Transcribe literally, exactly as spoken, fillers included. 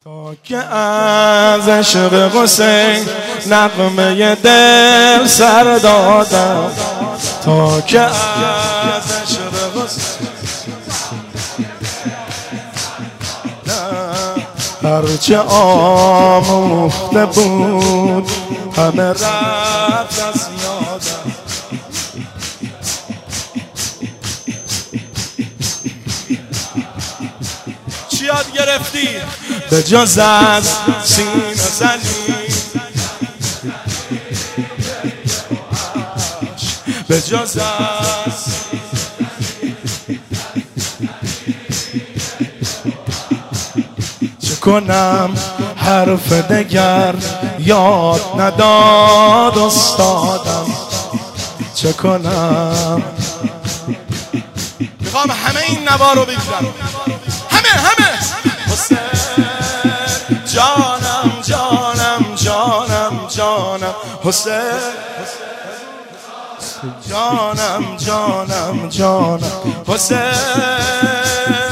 تا که از عشق حسین نغمه دل سر دادم، تا که از عشق حسین هرچه آموخته بود همه رفت از یادم. چی یاد گرفتی؟ به جز از سینه زنی، به جز از چه کنم حرف دگر یاد نداد استادم، چه کنم. میخوام همه این نوا رو بگیرم، همه همه حسین جانم جانم جانم جانم حسین جانم جانم جانم حسین